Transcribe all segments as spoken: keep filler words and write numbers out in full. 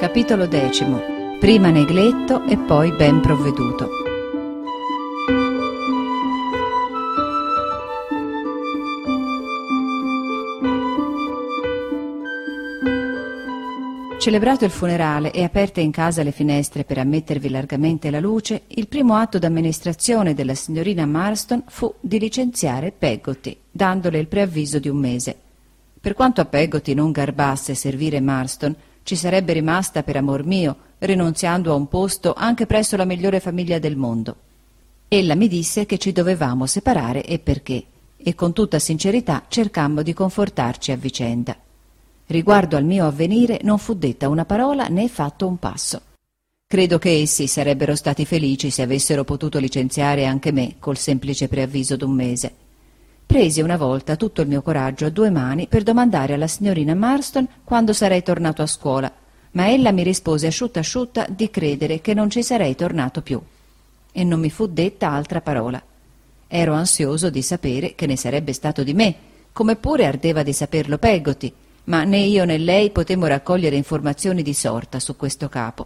Capitolo decimo. Prima negletto e poi ben provveduto. Celebrato il funerale e aperte in casa le finestre per ammettervi largamente la luce, il primo atto d'amministrazione della signorina Marston fu di licenziare Peggotty, dandole il preavviso di un mese. Per quanto a Peggotty non garbasse servire Marston, ci sarebbe rimasta per amor mio, rinunziando a un posto anche presso la migliore famiglia del mondo. Ella mi disse che ci dovevamo separare e perché, e con tutta sincerità cercammo di confortarci a vicenda. Riguardo al mio avvenire non fu detta una parola né fatto un passo. Credo che essi sarebbero stati felici se avessero potuto licenziare anche me col semplice preavviso d'un mese. Presi una volta tutto il mio coraggio a due mani per domandare alla signorina Marston quando sarei tornato a scuola, ma ella mi rispose asciutta asciutta di credere che non ci sarei tornato più. E non mi fu detta altra parola. Ero ansioso di sapere che ne sarebbe stato di me, come pure ardeva di saperlo Peggotty, ma né io né lei potemmo raccogliere informazioni di sorta su questo capo.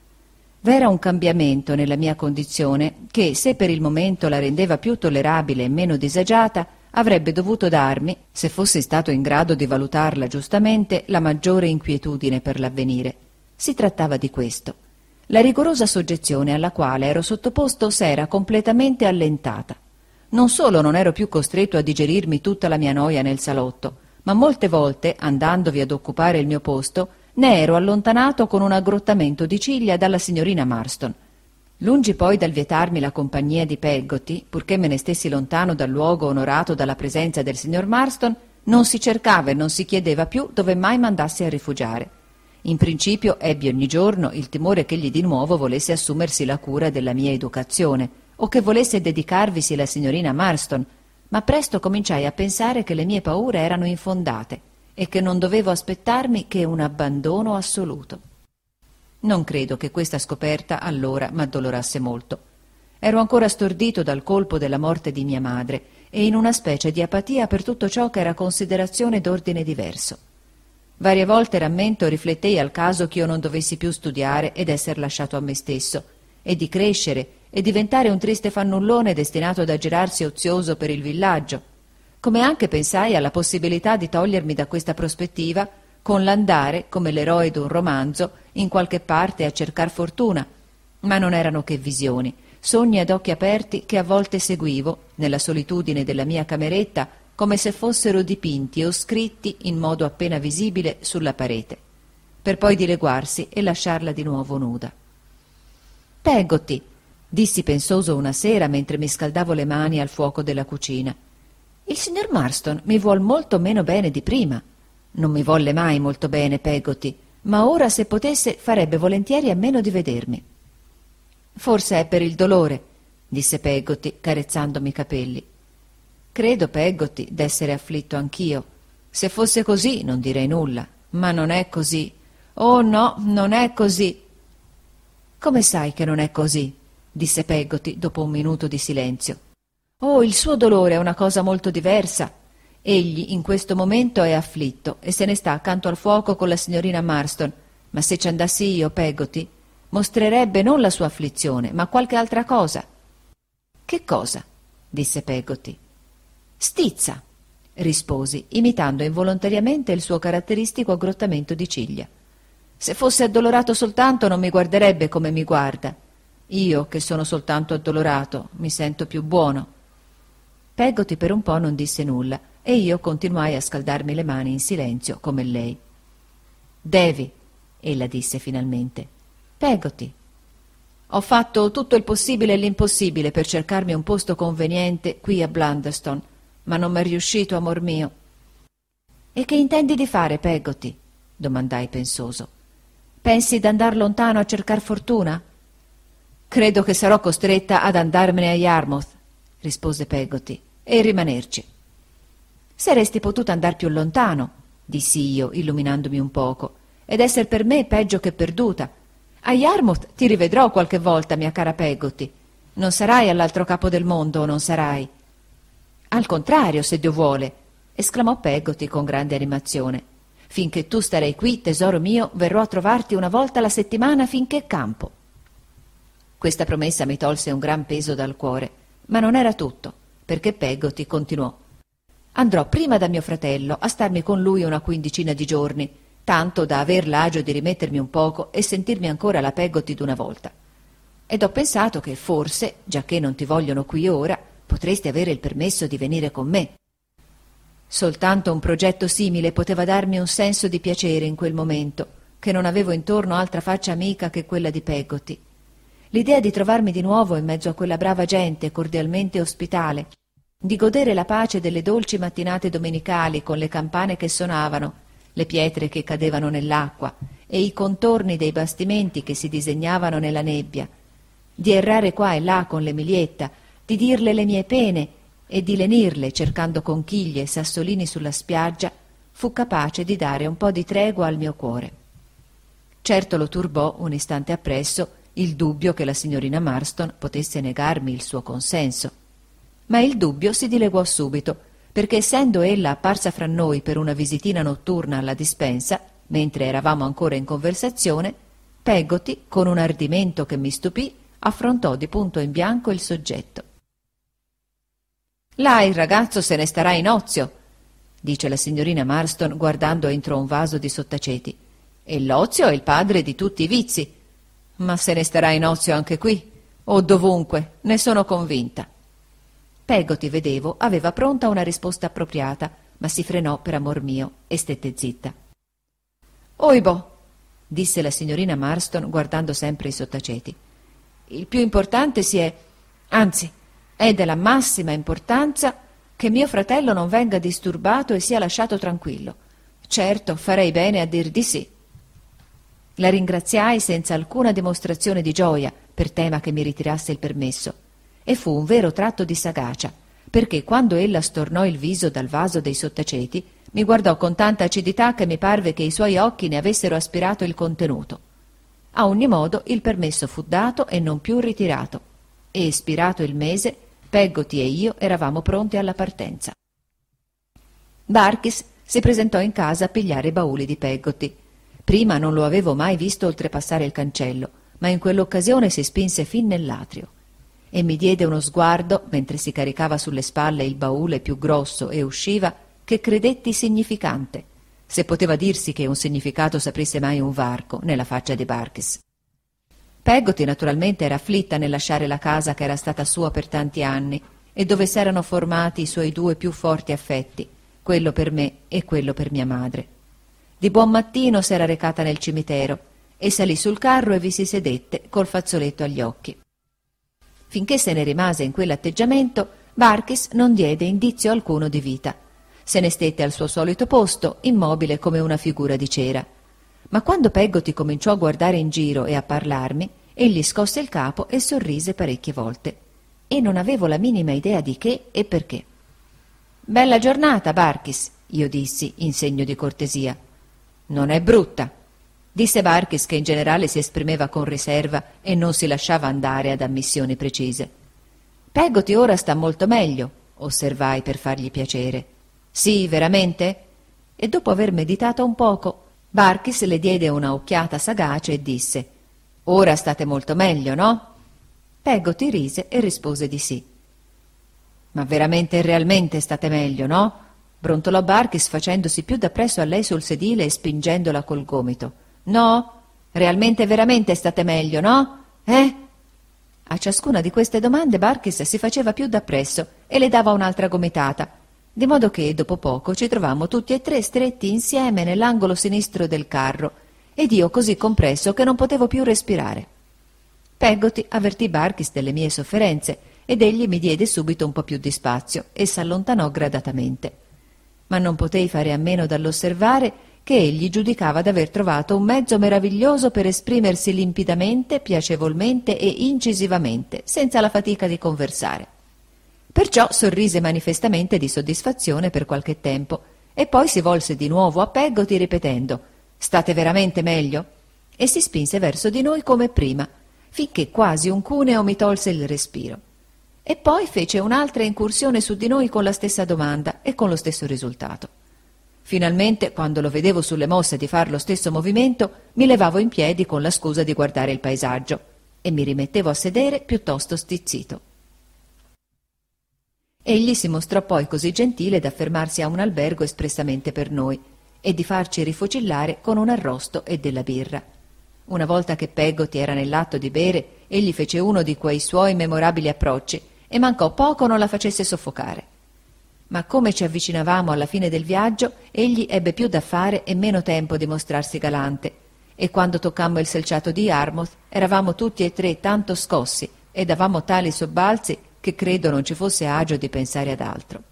V'era un cambiamento nella mia condizione che, se per il momento la rendeva più tollerabile e meno disagiata, avrebbe dovuto darmi, se fossi stato in grado di valutarla giustamente, la maggiore inquietudine per l'avvenire. Si trattava di questo. La rigorosa soggezione alla quale ero sottoposto s'era completamente allentata. Non solo non ero più costretto a digerirmi tutta la mia noia nel salotto, ma molte volte, andandovi ad occupare il mio posto, ne ero allontanato con un aggrottamento di ciglia dalla signorina Marston. Lungi poi dal vietarmi la compagnia di Peggotty, purché me ne stessi lontano dal luogo onorato dalla presenza del signor Marston, non si cercava e non si chiedeva più dove mai mandassi a rifugiare. In principio ebbi ogni giorno il timore che egli di nuovo volesse assumersi la cura della mia educazione, o che volesse dedicarvisi la signorina Marston, ma presto cominciai a pensare che le mie paure erano infondate e che non dovevo aspettarmi che un abbandono assoluto. Non credo che questa scoperta allora m'addolorasse molto. Ero ancora stordito dal colpo della morte di mia madre e in una specie di apatia per tutto ciò che era considerazione d'ordine diverso. Varie volte rammento riflettei al caso che io non dovessi più studiare ed esser lasciato a me stesso, e di crescere e diventare un triste fannullone destinato ad aggirarsi ozioso per il villaggio, come anche pensai alla possibilità di togliermi da questa prospettiva con l'andare, come l'eroe d'un romanzo, in qualche parte a cercar fortuna, ma non erano che visioni, sogni ad occhi aperti che a volte seguivo, nella solitudine della mia cameretta, come se fossero dipinti o scritti in modo appena visibile sulla parete, per poi dileguarsi e lasciarla di nuovo nuda. «Peggotty», dissi pensoso una sera mentre mi scaldavo le mani al fuoco della cucina, «il signor Marston mi vuol molto meno bene di prima». «Non mi volle mai molto bene, Peggotty, ma ora se potesse farebbe volentieri a meno di vedermi». «Forse è per il dolore», disse Peggotty, carezzandomi i capelli. «Credo, Peggotty, d'essere afflitto anch'io. Se fosse così non direi nulla, ma non è così. Oh no, non è così». «Come sai che non è così?» disse Peggotty dopo un minuto di silenzio. «Oh, il suo dolore è una cosa molto diversa. Egli in questo momento è afflitto e se ne sta accanto al fuoco con la signorina Marston, ma se ci andassi io, Peggotty, mostrerebbe non la sua afflizione, ma qualche altra cosa». «Che cosa?» disse Peggotty. «Stizza», risposi, imitando involontariamente il suo caratteristico aggrottamento di ciglia. «Se fosse addolorato soltanto non mi guarderebbe come mi guarda. Io, che sono soltanto addolorato, mi sento più buono». Peggotty per un po' non disse nulla e io continuai a scaldarmi le mani in silenzio come lei. «Devi», ella disse finalmente. «Peggotty, ho fatto tutto il possibile e l'impossibile per cercarmi un posto conveniente qui a Blunderstone, ma non m'è riuscito, amor mio». «E che intendi di fare, Peggotty?» domandai pensoso. «Pensi d'andar lontano a cercar fortuna?» «Credo che sarò costretta ad andarmene a Yarmouth», rispose Peggotty, «e rimanerci». «Saresti potuta andar più lontano», dissi io, illuminandomi un poco, «ed esser per me peggio che perduta. A Yarmouth ti rivedrò qualche volta, mia cara Peggotty. Non sarai all'altro capo del mondo, non sarai». «Al contrario, se Dio vuole», esclamò Peggotty con grande animazione. Finché tu starai qui, tesoro mio, verrò a trovarti una volta alla settimana finché campo. Questa promessa mi tolse un gran peso dal cuore, ma non era tutto, perché Peggotty continuò. Andrò prima da mio fratello a starmi con lui una quindicina di giorni, tanto da aver l'agio di rimettermi un poco e sentirmi ancora la Peggotty d'una volta. Ed ho pensato che forse, giacché non ti vogliono qui ora, potresti avere il permesso di venire con me. Soltanto un progetto simile poteva darmi un senso di piacere in quel momento, che non avevo intorno altra faccia amica che quella di Peggotty. L'idea di trovarmi di nuovo in mezzo a quella brava gente cordialmente ospitale, di godere la pace delle dolci mattinate domenicali con le campane che suonavano, le pietre che cadevano nell'acqua e i contorni dei bastimenti che si disegnavano nella nebbia, di errare qua e là con l'Emilietta, di dirle le mie pene e di lenirle cercando conchiglie e sassolini sulla spiaggia, fu capace di dare un po' di tregua al mio cuore. Certo lo turbò un istante appresso il dubbio che la signorina Marston potesse negarmi il suo consenso, ma il dubbio si dileguò subito, perché essendo ella apparsa fra noi per una visitina notturna alla dispensa, mentre eravamo ancora in conversazione, Peggotty, con un ardimento che mi stupì, affrontò di punto in bianco il soggetto. «Là il ragazzo se ne starà in ozio», dice la signorina Marston guardando entro un vaso di sottaceti, «e l'ozio è il padre di tutti i vizi. Ma se ne starà in ozio anche qui, o dovunque, ne sono convinta». Peggotty, vedevo, aveva pronta una risposta appropriata, ma si frenò per amor mio e stette zitta. «Oibò», disse la signorina Marston guardando sempre i sottaceti, «il più importante si è, anzi, è della massima importanza che mio fratello non venga disturbato e sia lasciato tranquillo. Certo, farei bene a dir di sì». La ringraziai senza alcuna dimostrazione di gioia per tema che mi ritirasse il permesso, e fu un vero tratto di sagacia, perché quando ella stornò il viso dal vaso dei sottaceti mi guardò con tanta acidità che mi parve che i suoi occhi ne avessero aspirato il contenuto. A ogni modo il permesso fu dato e non più ritirato, e espirato il mese Peggotty e io eravamo pronti alla partenza. Barkis si presentò in casa a pigliare i bauli di Peggotty. Prima non lo avevo mai visto oltrepassare il cancello, ma in quell'occasione si spinse fin nell'atrio e mi diede uno sguardo mentre si caricava sulle spalle il baule più grosso e usciva, che credetti significante, se poteva dirsi che un significato saprisse mai un varco nella faccia di Barkis. Peggotty naturalmente era afflitta nel lasciare la casa che era stata sua per tanti anni e dove s'erano formati i suoi due più forti affetti, quello per me e quello per mia madre. Di buon mattino s'era recata nel cimitero e salì sul carro e vi si sedette col fazzoletto agli occhi. Finché se ne rimase in quell'atteggiamento, Barkis non diede indizio alcuno di vita. Se ne stette al suo solito posto, immobile come una figura di cera. Ma quando Peggotty cominciò a guardare in giro e a parlarmi, egli scosse il capo e sorrise parecchie volte. E non avevo la minima idea di che e perché. «Bella giornata, Barkis», io dissi, in segno di cortesia. «Non è brutta», disse Barkis, che in generale si esprimeva con riserva e non si lasciava andare ad ammissioni precise. «Peggotty ora sta molto meglio», osservai per fargli piacere. «Sì, veramente?» E dopo aver meditato un poco, Barkis le diede una occhiata sagace e disse: «Ora state molto meglio, no?» Peggotty rise e rispose di sì. «Ma veramente e realmente state meglio, no?» brontolò Barkis facendosi più da presso a lei sul sedile e spingendola col gomito. «No? Realmente e veramente state meglio, no? Eh?» A ciascuna di queste domande Barkis si faceva più da presso e le dava un'altra gomitata, di modo che dopo poco ci trovammo tutti e tre stretti insieme nell'angolo sinistro del carro ed io così compresso che non potevo più respirare. Peggotty avvertì Barkis delle mie sofferenze ed egli mi diede subito un po' più di spazio e s'allontanò gradatamente. Ma non potei fare a meno dall'osservare che egli giudicava d'aver trovato un mezzo meraviglioso per esprimersi limpidamente, piacevolmente e incisivamente, senza la fatica di conversare. Perciò sorrise manifestamente di soddisfazione per qualche tempo e poi si volse di nuovo a Peggotty ripetendo: «State veramente meglio?» e si spinse verso di noi come prima, finché quasi un cuneo mi tolse il respiro. E poi fece un'altra incursione su di noi con la stessa domanda e con lo stesso risultato. Finalmente, quando lo vedevo sulle mosse di far lo stesso movimento, mi levavo in piedi con la scusa di guardare il paesaggio e mi rimettevo a sedere piuttosto stizzito. Egli si mostrò poi così gentile da fermarsi a un albergo espressamente per noi e di farci rifocillare con un arrosto e della birra. Una volta che Peggotty era nell'atto di bere, egli fece uno di quei suoi memorabili approcci e mancò poco non la facesse soffocare. Ma come ci avvicinavamo alla fine del viaggio, egli ebbe più da fare e meno tempo di mostrarsi galante, e quando toccammo il selciato di Yarmouth eravamo tutti e tre tanto scossi e davamo tali sobbalzi che credo non ci fosse agio di pensare ad altro.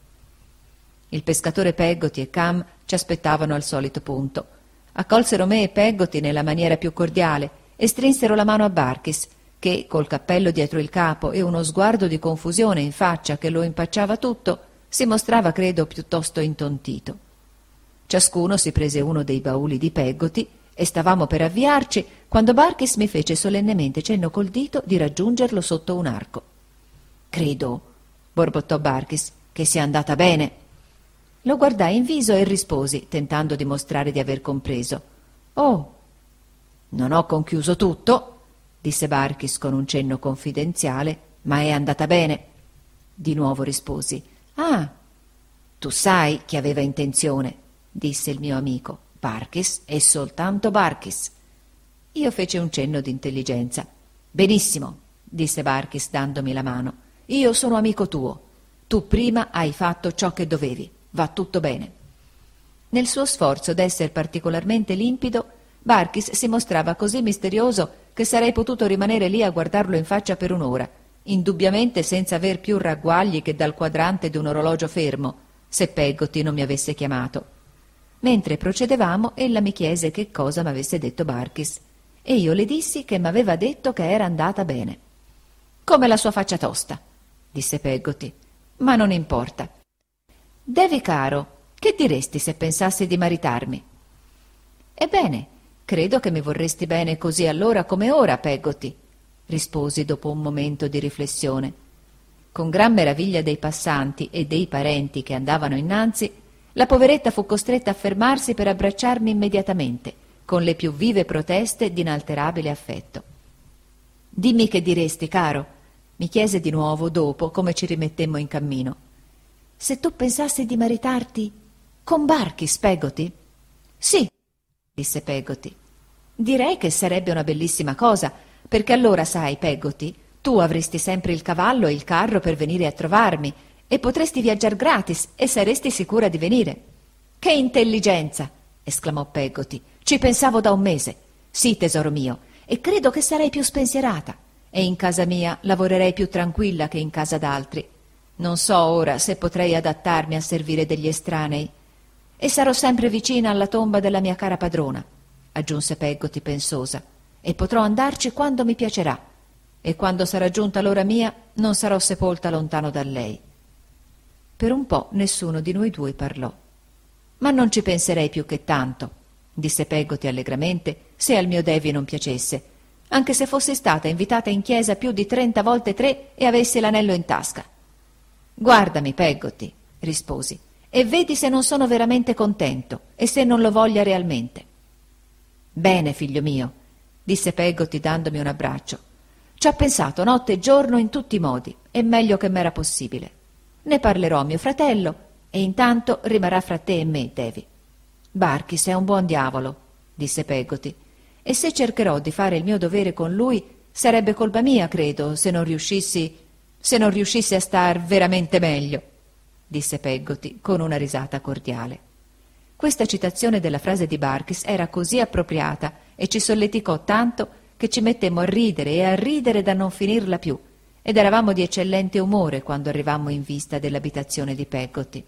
Il pescatore Peggotty e Cam ci aspettavano al solito punto. Accolsero me e Peggotty nella maniera più cordiale e strinsero la mano a Barkis, che, col cappello dietro il capo e uno sguardo di confusione in faccia che lo impacciava tutto, si mostrava, credo, piuttosto intontito. Ciascuno si prese uno dei bauli di Peggotty e stavamo per avviarci quando Barkis mi fece solennemente cenno col dito di raggiungerlo sotto un arco. «Credo», borbottò Barkis, «che sia andata bene». Lo guardai in viso e risposi, tentando di mostrare di aver compreso. «Oh, non ho conchiuso tutto», disse Barkis con un cenno confidenziale, «ma è andata bene». Di nuovo risposi. «Ah, tu sai che aveva intenzione», disse il mio amico. «Barkis è soltanto Barkis». Io feci un cenno d'intelligenza. «Benissimo», disse Barkis dandomi la mano. «Io sono amico tuo. Tu prima hai fatto ciò che dovevi. Va tutto bene». Nel suo sforzo d'essere particolarmente limpido, Barkis si mostrava così misterioso che sarei potuto rimanere lì a guardarlo in faccia per un'ora, indubbiamente senza aver più ragguagli che dal quadrante di un orologio fermo, se Peggotty non mi avesse chiamato. Mentre procedevamo, ella mi chiese che cosa m'avesse detto Barkis, e io le dissi che m'aveva detto che era andata bene. «Come la sua faccia tosta», disse Peggotty, «ma non importa. Davy caro, che diresti se pensassi di maritarmi?» «Ebbene, credo che mi vorresti bene così allora come ora, Peggotty», risposi dopo un momento di riflessione. Con gran meraviglia dei passanti e dei parenti che andavano innanzi, la poveretta fu costretta a fermarsi per abbracciarmi immediatamente, con le più vive proteste d'inalterabile affetto. «Dimmi che diresti, caro», mi chiese di nuovo dopo, come ci rimettemmo in cammino. «Se tu pensassi di maritarti con Barkis, Peggotty?» «Sì», disse Peggotty. «Direi che sarebbe una bellissima cosa, perché allora, sai, Peggotty, tu avresti sempre il cavallo e il carro per venire a trovarmi e potresti viaggiar gratis e saresti sicura di venire». «Che intelligenza!» esclamò Peggotty. «Ci pensavo da un mese. Sì, tesoro mio, e credo che sarei più spensierata. E in casa mia lavorerei più tranquilla che in casa d'altri. Non so ora se potrei adattarmi a servire degli estranei. E sarò sempre vicina alla tomba della mia cara padrona», aggiunse Peggotty pensosa, «e potrò andarci quando mi piacerà. E quando sarà giunta l'ora mia non sarò sepolta lontano da lei». Per un po' nessuno di noi due parlò. «Ma non ci penserei più che tanto», disse Peggotty allegramente, «se al mio Davy non piacesse, anche se fossi stata invitata in chiesa più di trenta volte tre e avessi l'anello in tasca». «Guardami, Peggotty», risposi, «e vedi se non sono veramente contento e se non lo voglia realmente». «Bene, figlio mio», disse Peggotty dandomi un abbraccio. «Ci ho pensato notte e giorno in tutti i modi, e meglio che m'era possibile. Ne parlerò a mio fratello, e intanto rimarrà fra te e me, Davy». «Barkis è un buon diavolo», disse Peggotty, «e se cercherò di fare il mio dovere con lui, sarebbe colpa mia, credo, se non riuscissi... se non riuscissi a star veramente meglio», disse Peggotty con una risata cordiale. Questa citazione della frase di Barkis era così appropriata e ci solleticò tanto che ci mettemmo a ridere e a ridere da non finirla più, ed eravamo di eccellente umore quando arrivammo in vista dell'abitazione di Peggotty.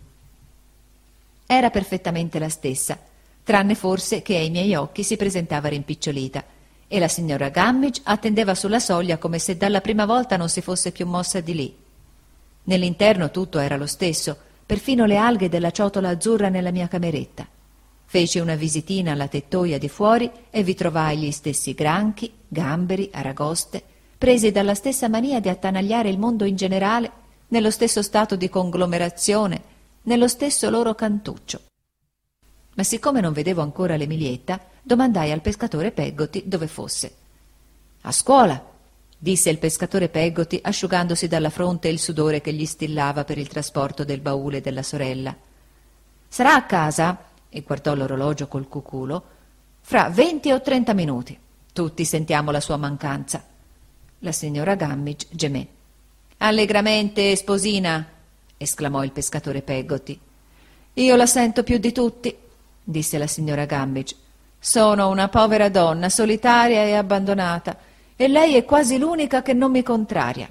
Era perfettamente la stessa, tranne forse che ai miei occhi si presentava rimpicciolita, e la signora Gummidge attendeva sulla soglia come se dalla prima volta non si fosse più mossa di lì. Nell'interno tutto era lo stesso, perfino le alghe della ciotola azzurra nella mia cameretta. Feci una visitina alla tettoia di fuori e vi trovai gli stessi granchi, gamberi, aragoste, presi dalla stessa mania di attanagliare il mondo in generale, nello stesso stato di conglomerazione, nello stesso loro cantuccio. ma siccome non vedevo ancora l'Emilietta, domandai al pescatore Peggotty dove fosse. «A scuola», disse il pescatore Peggotty, asciugandosi dalla fronte il sudore che gli stillava per il trasporto del baule della sorella. «Sarà a casa?» e guardò l'orologio col cuculo. «Fra venti o trenta minuti. Tutti sentiamo la sua mancanza». La signora Gummidge gemé. «Allegramente, sposina!» esclamò il pescatore Peggotty. «Io la sento più di tutti», disse la signora Gummidge. «Sono una povera donna, solitaria e abbandonata, e lei è quasi l'unica che non mi contraria».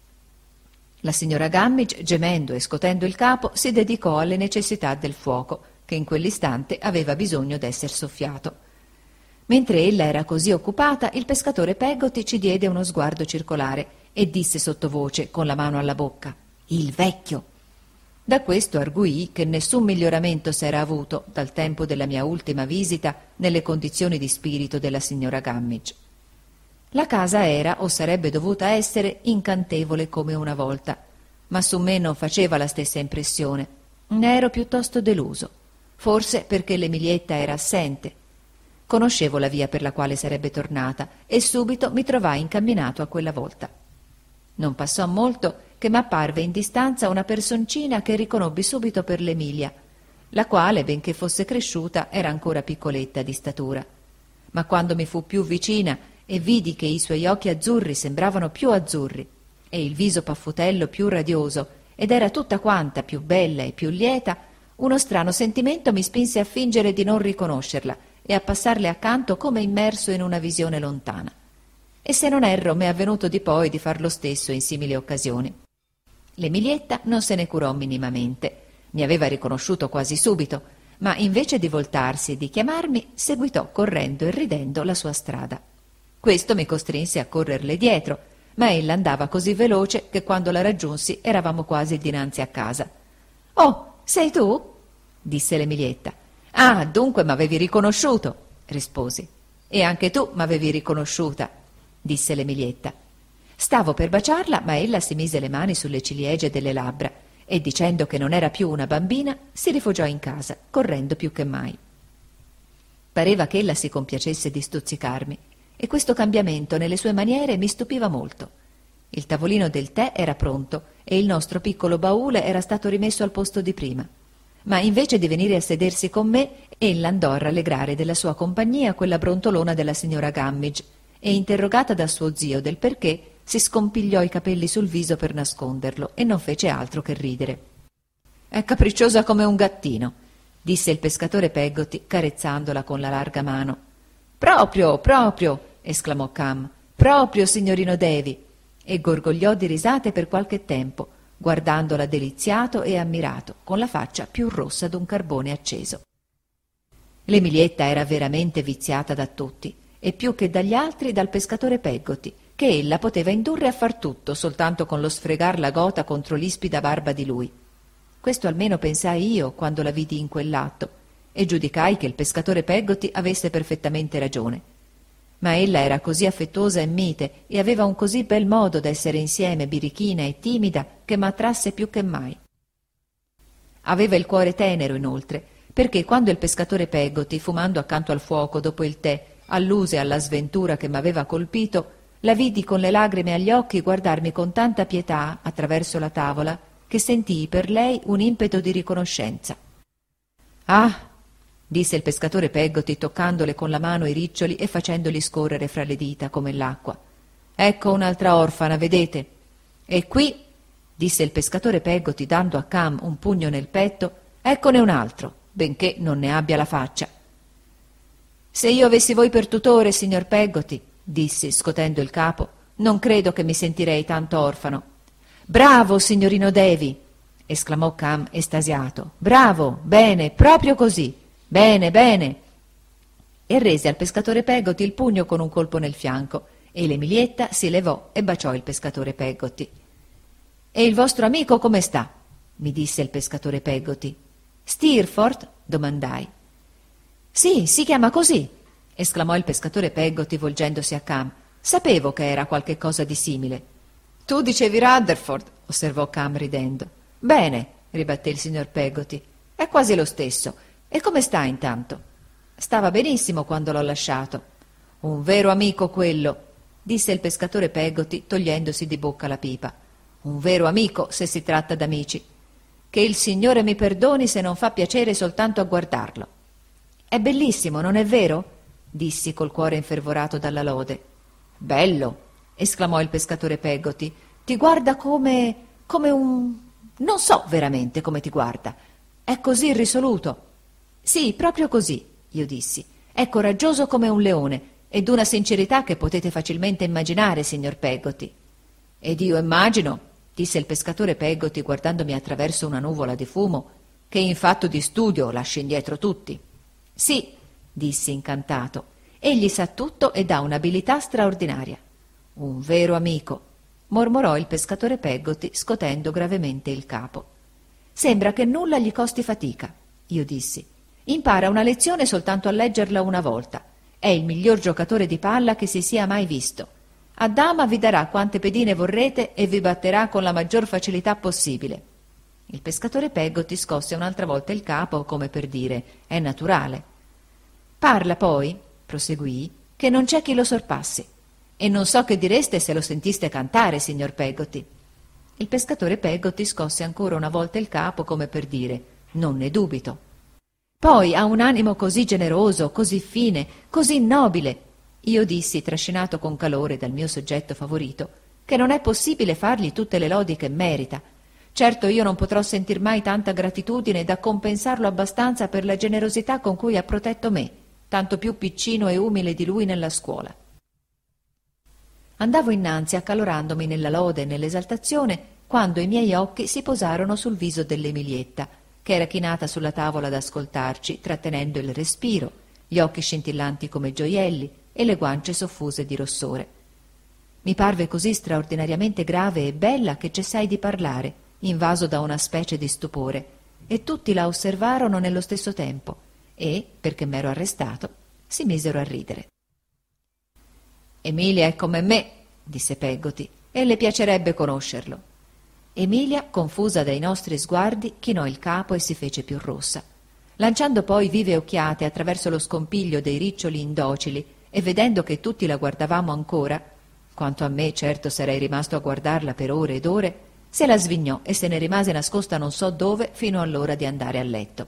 La signora Gummidge, gemendo e scotendo il capo, si dedicò alle necessità del fuoco, che in quell'istante aveva bisogno d'esser soffiato. Mentre ella era così occupata, il pescatore Peggotty ci diede uno sguardo circolare e disse sottovoce, con la mano alla bocca: «Il vecchio!» Da questo arguì che nessun miglioramento s'era avuto dal tempo della mia ultima visita nelle condizioni di spirito della signora Gummidge. La casa era, o sarebbe dovuta essere, incantevole come una volta, ma su me non faceva la stessa impressione. Ne ero piuttosto deluso, forse perché l'Emilietta era assente. Conoscevo la via per la quale sarebbe tornata e subito mi trovai incamminato a quella volta. Non passò molto che m'apparve in distanza una personcina che riconobbi subito per l'Emilia, la quale, benché fosse cresciuta, era ancora piccoletta di statura. Ma quando mi fu più vicina e vidi che i suoi occhi azzurri sembravano più azzurri e il viso paffutello più radioso ed era tutta quanta più bella e più lieta, uno strano sentimento mi spinse a fingere di non riconoscerla e a passarle accanto come immerso in una visione lontana. E se non erro m'è avvenuto di poi di far lo stesso in simili occasioni. L'Emilietta non se ne curò minimamente. Mi aveva riconosciuto quasi subito, ma invece di voltarsi e di chiamarmi, seguitò correndo e ridendo la sua strada. Questo mi costrinse a correrle dietro, ma ella andava così veloce che quando la raggiunsi eravamo quasi dinanzi a casa. «Oh, sei tu?» disse l'Emilietta. «Ah, dunque m'avevi riconosciuto», risposi. «E anche tu m'avevi riconosciuta», disse l'Emilietta. Stavo per baciarla, ma ella si mise le mani sulle ciliegie delle labbra e, dicendo che non era più una bambina, si rifugiò in casa, correndo più che mai. Pareva che ella si compiacesse di stuzzicarmi, e questo cambiamento nelle sue maniere mi stupiva molto. Il tavolino del tè era pronto e il nostro piccolo baule era stato rimesso al posto di prima. Ma invece di venire a sedersi con me, ella andò a rallegrare della sua compagnia quella brontolona della signora Gummidge e, interrogata da suo zio del perché, si scompigliò i capelli sul viso per nasconderlo e non fece altro che ridere. «È capricciosa come un gattino», disse il pescatore Peggotty, carezzandola con la larga mano. «Proprio, proprio», esclamò Cam, «proprio, signorino Davy», e gorgogliò di risate per qualche tempo, guardandola deliziato e ammirato, con la faccia più rossa d'un carbone acceso. L'Emilietta era veramente viziata da tutti, e più che dagli altri dal pescatore Peggotty, che ella poteva indurre a far tutto soltanto con lo sfregar la gota contro l'ispida barba di lui. Questo almeno pensai io quando la vidi in quell'atto, e giudicai che il pescatore Peggotty avesse perfettamente ragione. Ma ella era così affettuosa e mite e aveva un così bel modo d'essere insieme, birichina e timida, che m'attrasse più che mai. Aveva il cuore tenero, inoltre, perché quando il pescatore Peggotty, fumando accanto al fuoco dopo il tè, alluse alla sventura che m'aveva colpito, la vidi con le lagrime agli occhi guardarmi con tanta pietà attraverso la tavola che sentii per lei un impeto di riconoscenza. «Ah!» disse il pescatore Peggotty, toccandole con la mano i riccioli e facendoli scorrere fra le dita come l'acqua. «Ecco un'altra orfana, vedete? E qui», disse il pescatore Peggotty dando a Cam un pugno nel petto, «eccone un altro, benché non ne abbia la faccia». «Se io avessi voi per tutore, signor Peggotty», dissi scotendo il capo, «non credo che mi sentirei tanto orfano». «Bravo, signorino Davy!» esclamò Cam estasiato. «Bravo, bene, proprio così, bene, bene!» E rese al pescatore Peggotty il pugno con un colpo nel fianco, e l'Emilietta si levò e baciò il pescatore Peggotty. «E il vostro amico come sta?» mi disse il pescatore Peggotty. «Steerforth?» domandai. «Sì, si chiama così», esclamò il pescatore Peggotty volgendosi a Cam. «Sapevo che era qualche cosa di simile». «Tu dicevi Rutherford», osservò Cam ridendo. «Bene», ribatté il signor Peggotty, «è quasi lo stesso, E come sta intanto? Stava benissimo quando l'ho lascito. Un vero amico quello, disse il pescatore Peggotty togliendosi di bocca la pipa. Un vero amico se si tratta d'amici. Che il Signore mi perdoni se non fa piacere soltanto a guardarlo. È bellissimo, non è vero? Dissi col cuore infervorato dalla lode. Bello, esclamò il pescatore Peggotty. Ti guarda come... come un... non so veramente come ti guarda. È così risoluto. Sì, proprio così, io dissi. È coraggioso come un leone e d'una sincerità che potete facilmente immaginare, signor Peggotty. Ed io immagino, disse il pescatore Peggotty guardandomi attraverso una nuvola di fumo, che in fatto di studio lasci indietro tutti. Sì, dissi incantato, egli sa tutto e dà un'abilità straordinaria. Un vero amico, mormorò il pescatore Peggotty scotendo gravemente il capo. Sembra che nulla gli costi fatica, io dissi. Impara una lezione soltanto a leggerla una volta. È il miglior giocatore di palla che si sia mai visto. A dama vi darà quante pedine vorrete e vi batterà con la maggior facilità possibile. Il pescatore Peggotty scosse un'altra volta il capo come per dire è naturale. Parla poi, proseguì, che non c'è chi lo sorpassi. E non so che direste se lo sentiste cantare, signor Peggotty. Il pescatore Peggotty scosse ancora una volta il capo come per dire non ne dubito. Poi ha un animo così generoso, così fine, così nobile, io dissi trascinato con calore dal mio soggetto favorito, che non è possibile fargli tutte le lodi che merita. Certo io non potrò sentir mai tanta gratitudine da compensarlo abbastanza per la generosità con cui ha protetto me, tanto più piccino e umile di lui nella scuola. Andavo innanzi accalorandomi nella lode e nell'esaltazione quando i miei occhi si posarono sul viso dell'Emilietta, che era chinata sulla tavola ad ascoltarci, trattenendo il respiro, gli occhi scintillanti come gioielli e le guance soffuse di rossore. Mi parve così straordinariamente grave e bella che cessai di parlare, invaso da una specie di stupore, e tutti la osservarono nello stesso tempo e, perché m'ero arrestato, si misero a ridere. Emilia è come me, disse Peggotty, e le piacerebbe conoscerlo. Emilia, confusa dai nostri sguardi, chinò il capo e si fece più rossa. Lanciando poi vive occhiate attraverso lo scompiglio dei riccioli indocili e vedendo che tutti la guardavamo ancora, quanto a me certo sarei rimasto a guardarla per ore ed ore, se la svignò e se ne rimase nascosta non so dove fino all'ora di andare a letto.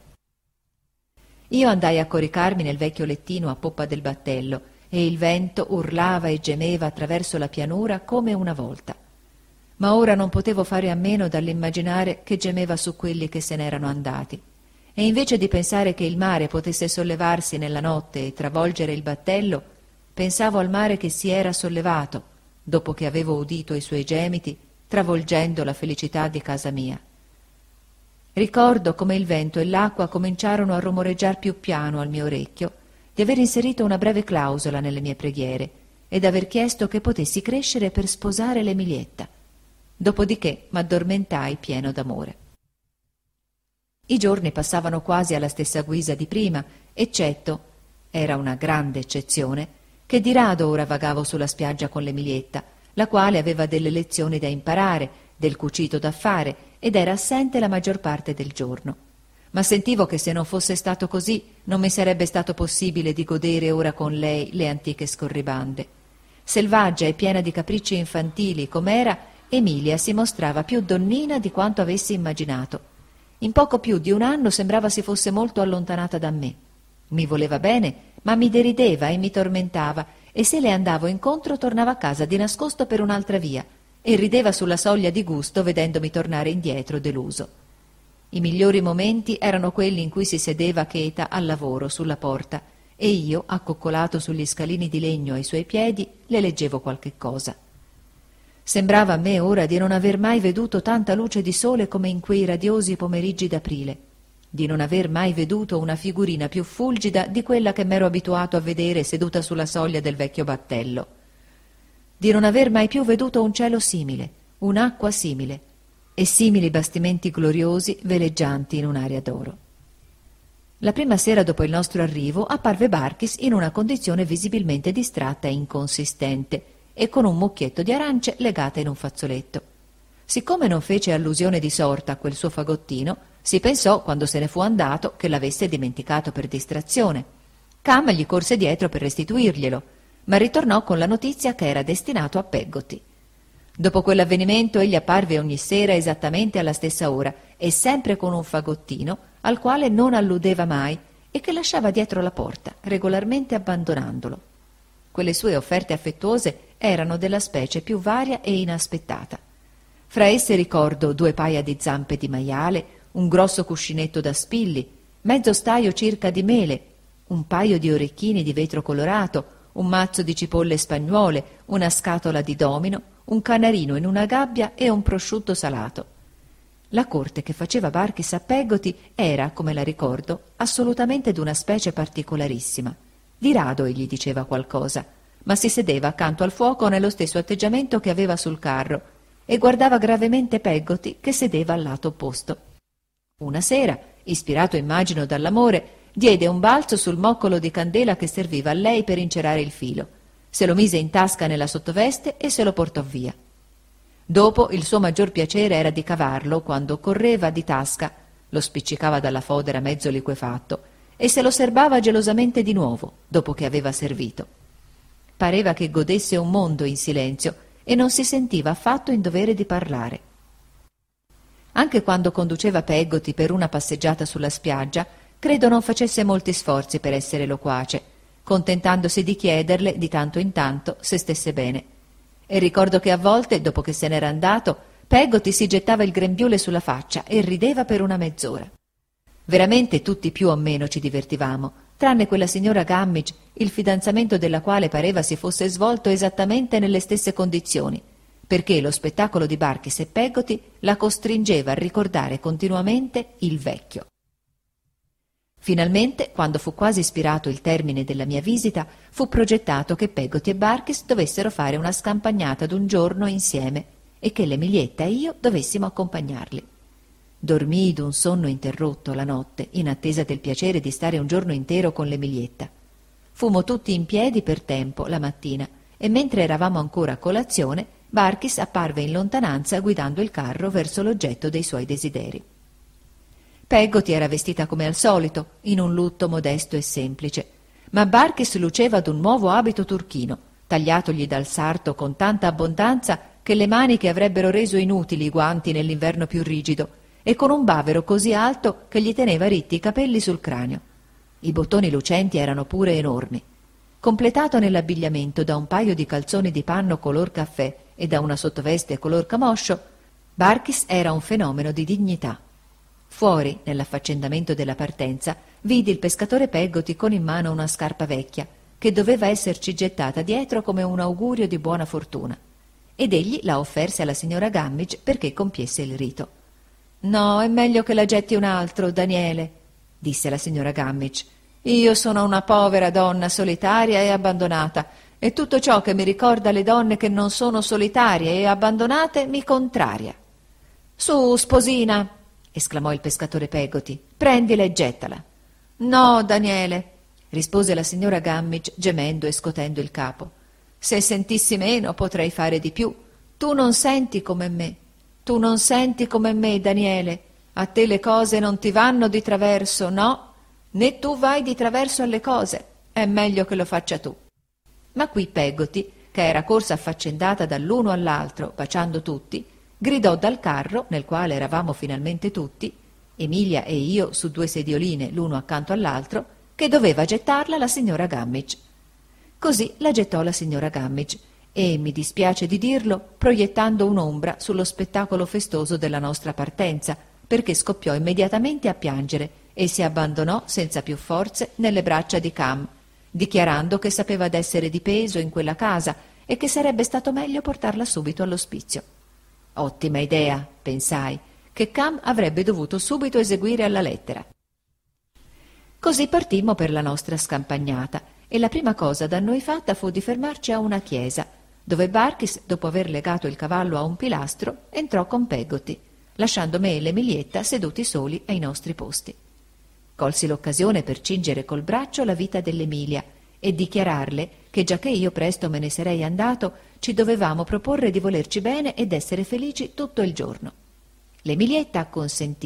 Io andai a coricarmi nel vecchio lettino a poppa del battello e il vento urlava e gemeva attraverso la pianura come una volta. Ma ora non potevo fare a meno dall'immaginare che gemeva su quelli che se n'erano andati, e invece di pensare che il mare potesse sollevarsi nella notte e travolgere il battello, pensavo al mare che si era sollevato, dopo che avevo udito i suoi gemiti, travolgendo la felicità di casa mia. Ricordo come il vento e l'acqua cominciarono a rumoreggiar più piano al mio orecchio, di aver inserito una breve clausola nelle mie preghiere e d'aver chiesto che potessi crescere per sposare l'Emilietta. Dopodiché m'addormentai pieno d'amore. I giorni passavano quasi alla stessa guisa di prima, eccetto, era una grande eccezione, che di rado ora vagavo sulla spiaggia con l'Emilietta, la quale aveva delle lezioni da imparare, del cucito da fare, ed era assente la maggior parte del giorno. Ma sentivo che se non fosse stato così non mi sarebbe stato possibile di godere ora con lei le antiche scorribande. Selvaggia e piena di capricci infantili com'era, Emilia si mostrava più donnina di quanto avessi immaginato. In poco più di un anno sembrava si fosse molto allontanata da me. Mi voleva bene, ma mi derideva e mi tormentava, e se le andavo incontro tornava a casa di nascosto per un'altra via, e rideva sulla soglia di gusto vedendomi tornare indietro deluso. I migliori momenti erano quelli in cui si sedeva cheta al lavoro sulla porta, e io, accoccolato sugli scalini di legno ai suoi piedi, le leggevo qualche cosa. Sembrava a me ora di non aver mai veduto tanta luce di sole come in quei radiosi pomeriggi d'aprile, di non aver mai veduto una figurina più fulgida di quella che m'ero abituato a vedere seduta sulla soglia del vecchio battello, di non aver mai più veduto un cielo simile, un'acqua simile, e simili bastimenti gloriosi veleggianti in un'aria d'oro. La prima sera dopo il nostro arrivo apparve Barkis in una condizione visibilmente distratta e inconsistente, e con un mucchietto di arance legate in un fazzoletto. Siccome non fece allusione di sorta a quel suo fagottino, Si pensò, quando se ne fu andato, che l'avesse dimenticato per distrazione. Cam gli corse dietro per restituirglielo, ma ritornò con la notizia che era destinato a Peggotty. Dopo quell'avvenimento egli apparve ogni sera esattamente alla stessa ora e sempre con un fagottino al quale non alludeva mai e che lasciava dietro la porta, regolarmente abbandonandolo. Quelle sue offerte affettuose erano della specie più varia e inaspettata. Fra esse ricordo due paia di zampe di maiale, un grosso cuscinetto da spilli, mezzo staio circa di mele, un paio di orecchini di vetro colorato, un mazzo di cipolle spagnuole, una scatola di domino, un canarino in una gabbia e un prosciutto salato. La corte che faceva Barkis a Peggotty era, come la ricordo, assolutamente d'una specie particolarissima. Di rado egli diceva qualcosa, ma si sedeva accanto al fuoco nello stesso atteggiamento che aveva sul carro e guardava gravemente Peggotty che sedeva al lato opposto. Una sera, ispirato immagino dall'amore, diede un balzo sul moccolo di candela che serviva a lei per incerare il filo, se lo mise in tasca nella sottoveste e se lo portò via. Dopo il suo maggior piacere era di cavarlo quando correva di tasca, lo spiccicava dalla fodera mezzo liquefatto e se lo serbava gelosamente di nuovo dopo che aveva servito. Pareva che godesse un mondo in silenzio e non si sentiva affatto in dovere di parlare. Anche quando conduceva Peggotty per una passeggiata sulla spiaggia, credo non facesse molti sforzi per essere loquace, contentandosi di chiederle di tanto in tanto se stesse bene. E ricordo che a volte, dopo che se n'era andato, Peggotty si gettava il grembiule sulla faccia e rideva per una mezz'ora. Veramente tutti più o meno ci divertivamo, tranne quella signora Gummidge, il fidanzamento della quale pareva si fosse svolto esattamente nelle stesse condizioni, perché lo spettacolo di Barkis e Peggotty la costringeva a ricordare continuamente il vecchio. Finalmente, quando fu quasi ispirato il termine della mia visita, fu progettato che Peggotty e Barkis dovessero fare una scampagnata d'un giorno insieme e che l'Emilietta e io dovessimo accompagnarli. Dormii d'un sonno interrotto la notte, in attesa del piacere di stare un giorno intero con l'Emilietta. Fummo tutti in piedi per tempo la mattina e mentre eravamo ancora a colazione, Barkis apparve in lontananza guidando il carro verso l'oggetto dei suoi desideri. Peggotty era vestita come al solito, in un lutto modesto e semplice, ma Barkis luceva d'un nuovo abito turchino, tagliatogli dal sarto con tanta abbondanza che le maniche avrebbero reso inutili i guanti nell'inverno più rigido, e con un bavero così alto che gli teneva ritti i capelli sul cranio. I bottoni lucenti erano pure enormi. Completato nell'abbigliamento da un paio di calzoni di panno color caffè e da una sottoveste color camoscio, Barkis era un fenomeno di dignità. Fuori, nell'affaccendamento della partenza, vidi il pescatore Peggotty con in mano una scarpa vecchia, che doveva esserci gettata dietro come un augurio di buona fortuna, ed egli la offerse alla signora Gummidge perché compiesse il rito. «No, è meglio che la getti un altro, Daniele», disse la signora Gummidge. «Io sono una povera donna solitaria e abbandonata, e tutto ciò che mi ricorda le donne che non sono solitarie e abbandonate mi contraria». «Su, sposina», esclamò il pescatore Peggotty, «prendila e gettala». «No, Daniele», rispose la signora Gummidge gemendo e scotendo il capo. «Se sentissi meno potrei fare di più. Tu non senti come me. Tu non senti come me, Daniele. A te le cose non ti vanno di traverso, no? Né tu vai di traverso alle cose. È meglio che lo faccia tu». Ma qui Peggotty, che era corsa affaccendata dall'uno all'altro, baciando tutti, gridò dal carro, nel quale eravamo finalmente tutti, Emilia e io su due sedioline l'uno accanto all'altro, che doveva gettarla la signora Gummidge. Così la gettò la signora Gummidge, e, mi dispiace di dirlo, proiettando un'ombra sullo spettacolo festoso della nostra partenza, perché scoppiò immediatamente a piangere e si abbandonò senza più forze nelle braccia di Cam, dichiarando che sapeva d'essere di peso in quella casa e che sarebbe stato meglio portarla subito all'ospizio. Ottima idea, pensai, che Cam avrebbe dovuto subito eseguire alla lettera. Così partimmo per la nostra scampagnata e la prima cosa da noi fatta fu di fermarci a una chiesa, dove Barkis, dopo aver legato il cavallo a un pilastro, entrò con Peggotty, lasciando me e l'Emilietta seduti soli ai nostri posti. Colsi l'occasione per cingere col braccio la vita dell'Emilia e dichiararle che, giacché io presto me ne sarei andato, ci dovevamo proporre di volerci bene ed essere felici tutto il giorno. L'Emilietta acconsentì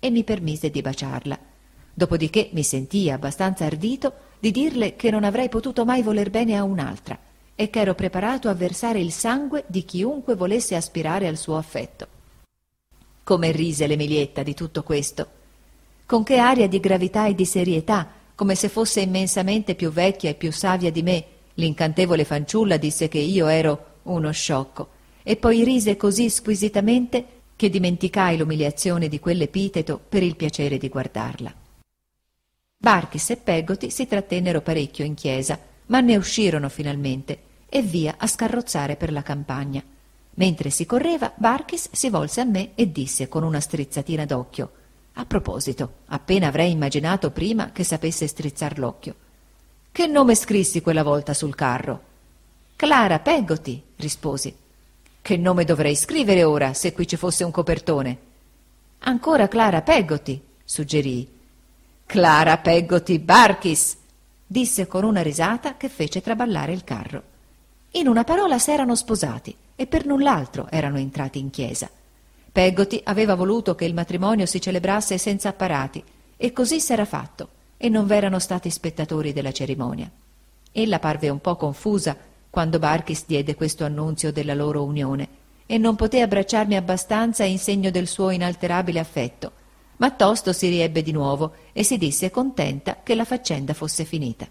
e mi permise di baciarla. Dopodiché mi sentii abbastanza ardito di dirle che non avrei potuto mai voler bene a un'altra e che ero preparato a versare il sangue di chiunque volesse aspirare al suo affetto. Come rise l'Emilietta di tutto questo! Con che aria di gravità e di serietà, come se fosse immensamente più vecchia e più savia di me, l'incantevole fanciulla disse che io ero uno sciocco, e poi rise così squisitamente che dimenticai l'umiliazione di quell'epiteto per il piacere di guardarla. Barkis e Peggotty si trattennero parecchio in chiesa, ma ne uscirono finalmente e via a scarrozzare per la campagna. Mentre si correva, Barkis si volse a me e disse con una strizzatina d'occhio: «A proposito, appena avrei immaginato prima che sapesse strizzar l'occhio. Che nome scrissi quella volta sul carro?» «Clara Peggotty», risposi. «Che nome dovrei scrivere ora, se qui ci fosse un copertone?» «Ancora Clara Peggotty», suggerii. «Clara Peggotty Barkis», disse con una risata che fece traballare il carro. In una parola s'erano sposati e per null'altro erano entrati in chiesa. Peggotty aveva voluto che il matrimonio si celebrasse senza apparati e così s'era fatto e non v'erano stati spettatori della cerimonia. Ella parve un po' confusa quando Barkis diede questo annunzio della loro unione e non poté abbracciarmi abbastanza in segno del suo inalterabile affetto, ma tosto si riebbe di nuovo e si disse contenta che la faccenda fosse finita.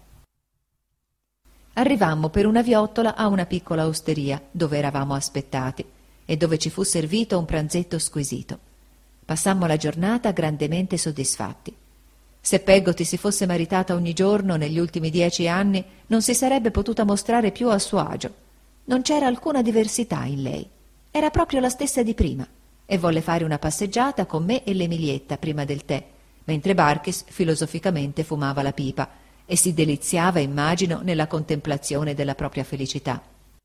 Arrivammo per una viottola a una piccola osteria dove eravamo aspettati e dove ci fu servito un pranzetto squisito. Passammo la giornata grandemente soddisfatti. Se Peggotty si fosse maritata ogni giorno negli ultimi dieci anni, non si sarebbe potuta mostrare più a suo agio. Non c'era alcuna diversità in lei. Era proprio la stessa di prima e volle fare una passeggiata con me e l'Emilietta prima del tè, mentre Barkis filosoficamente fumava la pipa e si deliziava, immagino, nella contemplazione della propria felicità.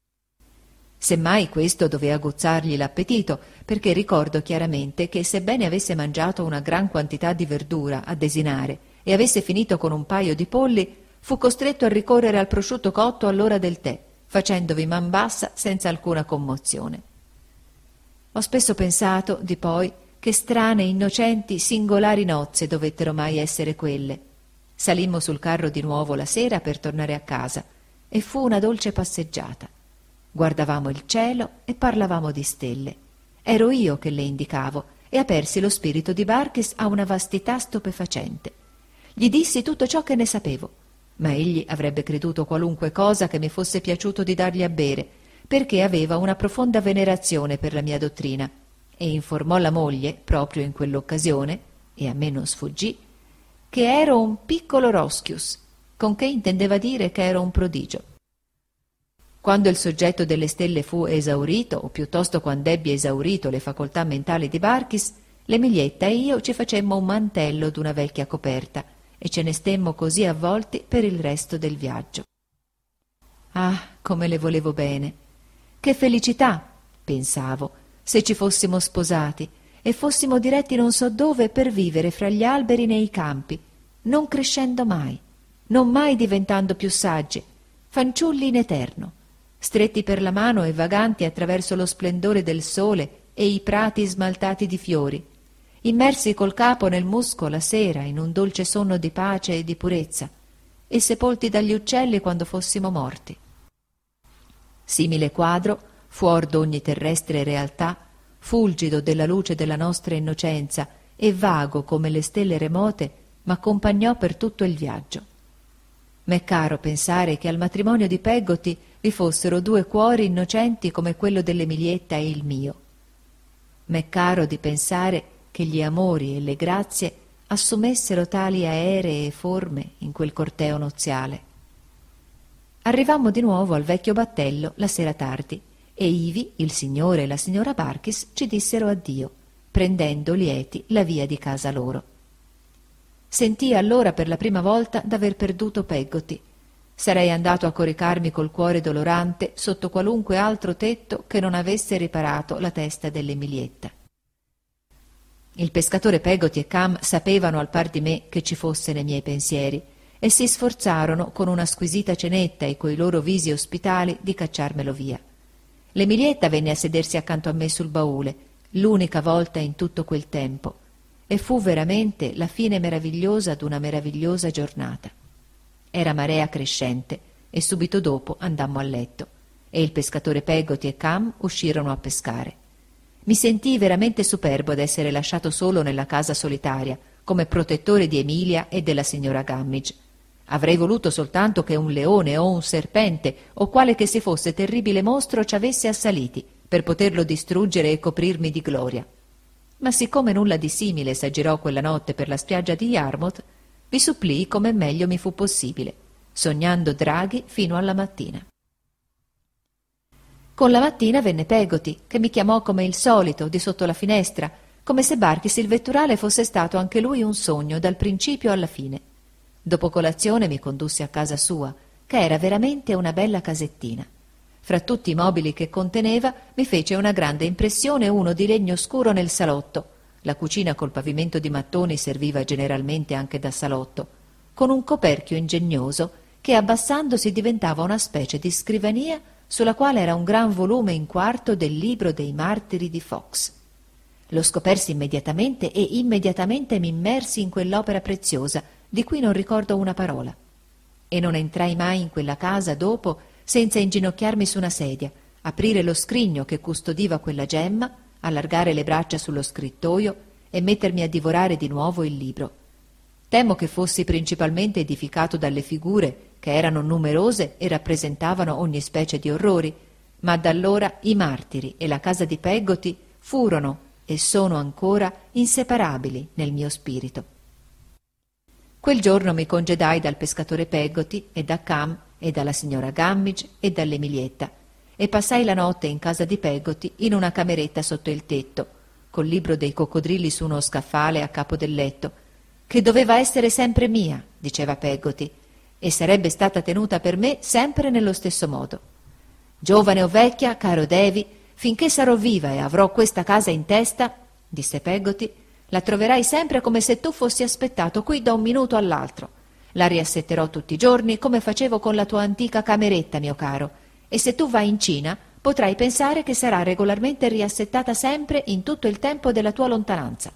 Semmai questo doveva aguzzargli l'appetito, perché ricordo chiaramente che, sebbene avesse mangiato una gran quantità di verdura a desinare e avesse finito con un paio di polli, fu costretto a ricorrere al prosciutto cotto all'ora del tè, facendovi man bassa senza alcuna commozione. Ho spesso pensato, di poi, che strane, innocenti, singolari nozze dovettero mai essere quelle. Salimmo sul carro di nuovo la sera per tornare a casa e fu una dolce passeggiata. Guardavamo il cielo e parlavamo di stelle. Ero io che le indicavo e apersi lo spirito di Barkis a una vastità stupefacente. Gli dissi tutto ciò che ne sapevo, ma egli avrebbe creduto qualunque cosa che mi fosse piaciuto di dargli a bere, perché aveva una profonda venerazione per la mia dottrina, e informò la moglie, proprio in quell'occasione, e a me non sfuggì, che ero un piccolo Roschius, con che intendeva dire che ero un prodigio. Quando il soggetto delle stelle fu esaurito, o piuttosto quand'ebbi esaurito le facoltà mentali di Barkis, l'Emilietta e io ci facemmo un mantello d'una vecchia coperta e ce ne stemmo così avvolti per il resto del viaggio. Ah, come le volevo bene! Che felicità, pensavo, se ci fossimo sposati e fossimo diretti non so dove per vivere fra gli alberi nei campi, non crescendo mai, non mai diventando più saggi, fanciulli in eterno, stretti per la mano e vaganti attraverso lo splendore del sole e i prati smaltati di fiori, immersi col capo nel musco la sera in un dolce sonno di pace e di purezza, e sepolti dagli uccelli quando fossimo morti. Simile quadro, fuor d'ogni terrestre realtà, fulgido della luce della nostra innocenza e vago come le stelle remote, m'accompagnò per tutto il viaggio. M'è caro pensare che al matrimonio di Peggotty vi fossero due cuori innocenti come quello dell'Emilietta e il mio. M'è caro di pensare che gli amori e le grazie assumessero tali aeree forme in quel corteo nuziale. Arrivammo di nuovo al vecchio battello la sera tardi e ivi il signore e la signora Barkis ci dissero addio, prendendo lieti la via di casa loro. Sentii allora per la prima volta d'aver perduto Peggotty. Sarei andato a coricarmi col cuore dolorante sotto qualunque altro tetto che non avesse riparato la testa dell'Emilietta. Il pescatore Peggotty e Cam sapevano al par di me che ci fosse nei miei pensieri e si sforzarono con una squisita cenetta e coi loro visi ospitali di cacciarmelo via. L'Emilietta venne a sedersi accanto a me sul baule, l'unica volta in tutto quel tempo, e fu veramente la fine meravigliosa d'una meravigliosa giornata. Era marea crescente e subito dopo andammo a letto e il pescatore Peggotty e Cam uscirono a pescare. Mi sentii veramente superbo ad essere lasciato solo nella casa solitaria come protettore di Emilia e della signora Gummidge. Avrei voluto soltanto che un leone o un serpente o quale che si fosse terribile mostro ci avesse assaliti per poterlo distruggere e coprirmi di gloria. Ma siccome nulla di simile s'aggirò quella notte per la spiaggia di Yarmouth, vi supplii come meglio mi fu possibile, sognando draghi fino alla mattina. Con la mattina venne Peggotty, che mi chiamò come il solito di sotto la finestra, come se Barkis il vetturale fosse stato anche lui un sogno dal principio alla fine. Dopo colazione mi condusse a casa sua, che era veramente una bella casettina. Fra tutti i mobili che conteneva mi fece una grande impressione uno di legno scuro nel salotto. La cucina col pavimento di mattoni serviva generalmente anche da salotto, con un coperchio ingegnoso che abbassandosi diventava una specie di scrivania sulla quale era un gran volume in quarto del libro dei martiri di Fox. Lo scopersi immediatamente e immediatamente mi immersi in quell'opera preziosa di cui non ricordo una parola. E non entrai mai in quella casa dopo senza inginocchiarmi su una sedia, aprire lo scrigno che custodiva quella gemma, allargare le braccia sullo scrittoio e mettermi a divorare di nuovo il libro. Temo che fossi principalmente edificato dalle figure, che erano numerose e rappresentavano ogni specie di orrori, ma da allora i martiri e la casa di Peggotty furono e sono ancora inseparabili nel mio spirito. Quel giorno mi congedai dal pescatore Peggotty e da Cam e dalla signora Gummidge e dall'Emilietta e passai la notte in casa di Peggotty in una cameretta sotto il tetto, col libro dei coccodrilli su uno scaffale a capo del letto, che doveva essere sempre mia, diceva Peggotty, e sarebbe stata tenuta per me sempre nello stesso modo. Giovane o vecchia, caro Davy, finché sarò viva e avrò questa casa in testa, disse Peggotty, la troverai sempre come se tu fossi aspettato qui da un minuto all'altro. La riassetterò tutti i giorni come facevo con la tua antica cameretta, mio caro, e se tu vai in Cina potrai pensare che sarà regolarmente riassettata sempre in tutto il tempo della tua lontananza.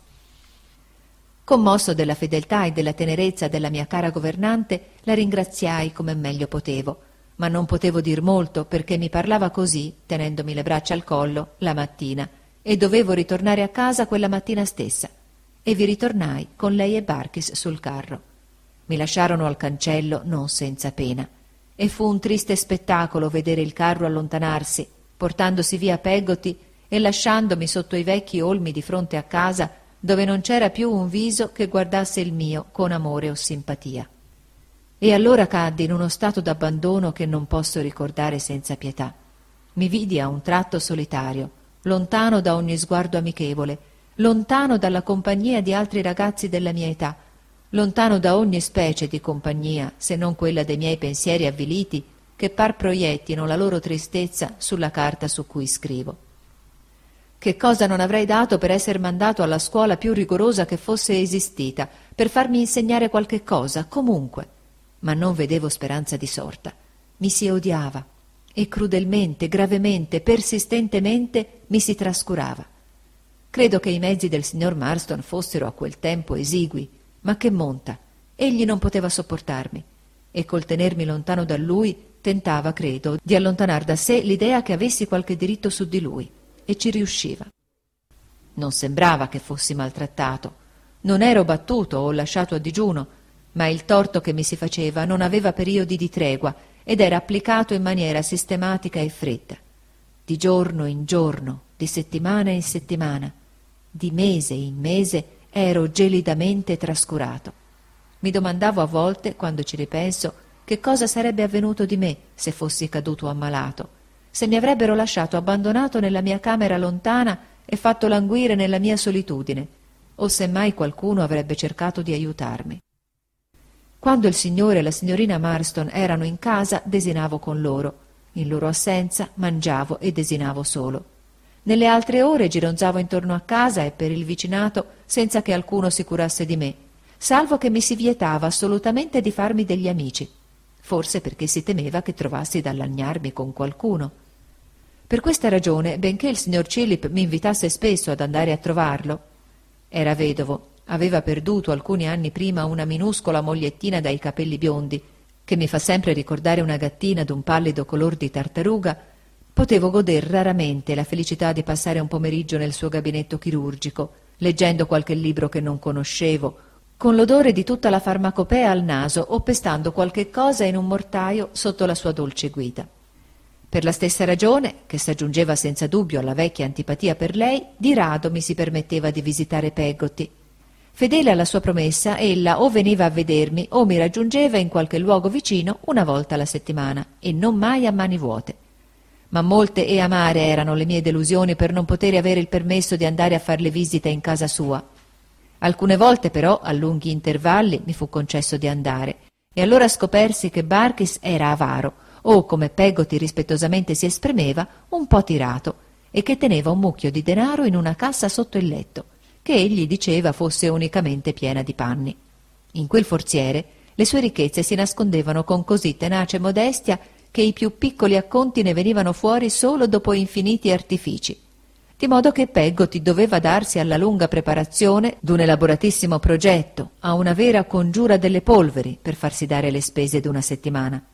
Commosso della fedeltà e della tenerezza della mia cara governante, la ringraziai come meglio potevo, ma non potevo dir molto perché mi parlava così, tenendomi le braccia al collo, la mattina, e dovevo ritornare a casa quella mattina stessa. E vi ritornai con lei e Barkis sul carro. Mi lasciarono al cancello non senza pena, e fu un triste spettacolo vedere il carro allontanarsi, portandosi via Peggotty e lasciandomi sotto i vecchi olmi di fronte a casa, dove non c'era più un viso che guardasse il mio con amore o simpatia. E allora caddi in uno stato d'abbandono che non posso ricordare senza pietà. Mi vidi a un tratto solitario, lontano da ogni sguardo amichevole, lontano dalla compagnia di altri ragazzi della mia età, lontano da ogni specie di compagnia, se non quella dei miei pensieri avviliti, che par proiettino la loro tristezza sulla carta su cui scrivo. Che cosa non avrei dato per essere mandato alla scuola più rigorosa che fosse esistita, per farmi insegnare qualche cosa, comunque. Ma non vedevo speranza di sorta. Mi si odiava e crudelmente, gravemente, persistentemente mi si trascurava. Credo che i mezzi del signor Marston fossero a quel tempo esigui, ma che monta! Egli non poteva sopportarmi, e col tenermi lontano da lui tentava, credo, di allontanar da sé l'idea che avessi qualche diritto su di lui, e ci riusciva. Non sembrava che fossi maltrattato, non ero battuto o lasciato a digiuno, ma il torto che mi si faceva non aveva periodi di tregua ed era applicato in maniera sistematica e fredda. Di giorno in giorno, di settimana in settimana, di mese in mese ero gelidamente trascurato. Mi domandavo a volte, quando ci ripenso, che cosa sarebbe avvenuto di me se fossi caduto ammalato, se mi avrebbero lasciato abbandonato nella mia camera lontana e fatto languire nella mia solitudine, o se mai qualcuno avrebbe cercato di aiutarmi. Quando il signore e la signorina Marston erano in casa, desinavo con loro. In loro assenza mangiavo e desinavo solo. Nelle altre ore gironzavo intorno a casa e per il vicinato senza che alcuno si curasse di me, salvo che mi si vietava assolutamente di farmi degli amici, forse perché si temeva che trovassi da lagnarmi con qualcuno. Per questa ragione, benché il signor Chillip mi invitasse spesso ad andare a trovarlo, era vedovo, aveva perduto alcuni anni prima una minuscola mogliettina dai capelli biondi, che mi fa sempre ricordare una gattina d'un pallido color di tartaruga, potevo goder raramente la felicità di passare un pomeriggio nel suo gabinetto chirurgico, leggendo qualche libro che non conoscevo, con l'odore di tutta la farmacopea al naso o pestando qualche cosa in un mortaio sotto la sua dolce guida. Per la stessa ragione, che s'aggiungeva senza dubbio alla vecchia antipatia per lei, di rado mi si permetteva di visitare Peggotty. Fedele alla sua promessa, ella o veniva a vedermi o mi raggiungeva in qualche luogo vicino una volta alla settimana, e non mai a mani vuote. Ma molte e amare erano le mie delusioni per non poter avere il permesso di andare a farle visita in casa sua. Alcune volte però, a lunghi intervalli, mi fu concesso di andare, e allora scopersi che Barkis era avaro, o, come Peggotty rispettosamente si esprimeva, un po' tirato, e che teneva un mucchio di denaro in una cassa sotto il letto, che egli diceva fosse unicamente piena di panni. In quel forziere le sue ricchezze si nascondevano con così tenace modestia che i più piccoli acconti ne venivano fuori solo dopo infiniti artifici, di modo che Peggotty doveva darsi alla lunga preparazione d'un elaboratissimo progetto, a una vera congiura delle polveri per farsi dare le spese d'una settimana.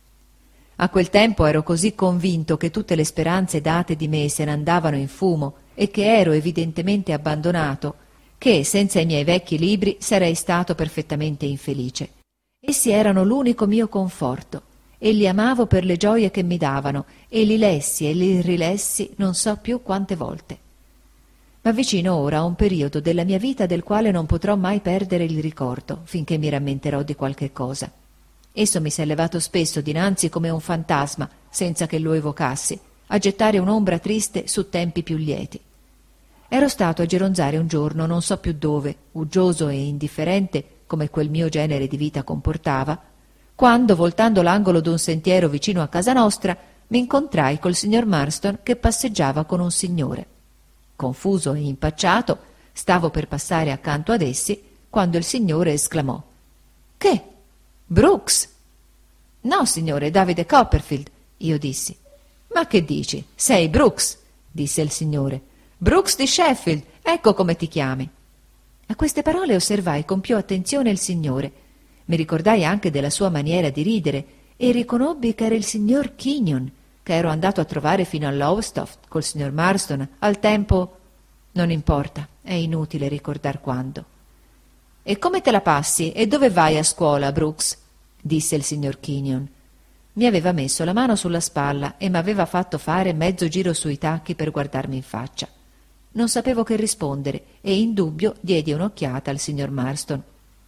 A quel tempo ero così convinto che tutte le speranze date di me se ne andavano in fumo e che ero evidentemente abbandonato, che senza i miei vecchi libri sarei stato perfettamente infelice. Essi erano l'unico mio conforto, e li amavo per le gioie che mi davano, e li lessi e li rilessi non so più quante volte. M'avvicino ora a un periodo della mia vita del quale non potrò mai perdere il ricordo, finché mi rammenterò di qualche cosa. Esso mi s'è levato spesso dinanzi come un fantasma, senza che lo evocassi, a gettare un'ombra triste su tempi più lieti. Ero stato a gironzare un giorno non so più dove, uggioso e indifferente, come quel mio genere di vita comportava, quando, voltando l'angolo d'un sentiero vicino a casa nostra, mi incontrai col signor Marston che passeggiava con un signore. Confuso e impacciato, stavo per passare accanto ad essi, quando il signore esclamò: «Che? Brooks?» «No, signore, Davide Copperfield», io dissi. «Ma che dici? Sei Brooks», disse il signore. «Brooks di Sheffield, ecco come ti chiami». A queste parole osservai con più attenzione il signore. Mi ricordai anche della sua maniera di ridere e riconobbi che era il signor Kenyon, che ero andato a trovare fino a Lowestoft col signor Marston al tempo... Non importa, è inutile ricordar quando. «E come te la passi e dove vai a scuola, Brooks?» disse il signor Kenyon. Mi aveva messo la mano sulla spalla e m'aveva fatto fare mezzo giro sui tacchi per guardarmi in faccia. Non sapevo che rispondere e in dubbio diedi un'occhiata al signor Marston.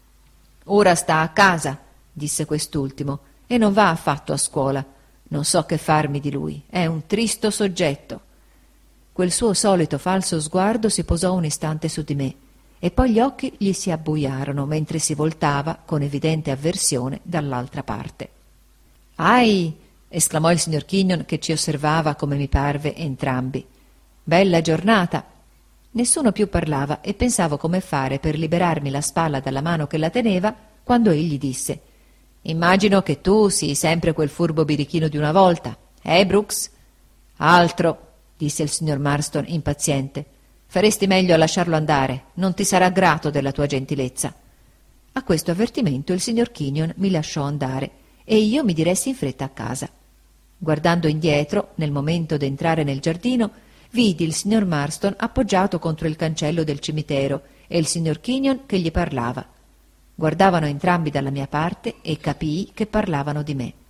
«Ora sta a casa», disse quest'ultimo, «e non va affatto a scuola. Non so che farmi di lui, è un tristo soggetto». Quel suo solito falso sguardo si posò un istante su di me e poi gli occhi gli si abbuiarono mentre si voltava con evidente avversione dall'altra parte. «Ahi!» esclamò il signor Kenyon, che ci osservava, come mi parve, entrambi. «Bella giornata!» Nessuno più parlava e pensavo come fare per liberarmi la spalla dalla mano che la teneva, quando egli disse: «Immagino che tu sii sempre quel furbo birichino di una volta, eh, Brooks?» «Altro!» disse il signor Marston impaziente. «Faresti meglio a lasciarlo andare, non ti sarà grato della tua gentilezza». A questo avvertimento il signor Kenyon mi lasciò andare e io mi diressi in fretta a casa. Guardando indietro, nel momento d'entrare nel giardino, vidi il signor Marston appoggiato contro il cancello del cimitero e il signor Kenyon che gli parlava. Guardavano entrambi dalla mia parte e capii che parlavano di me.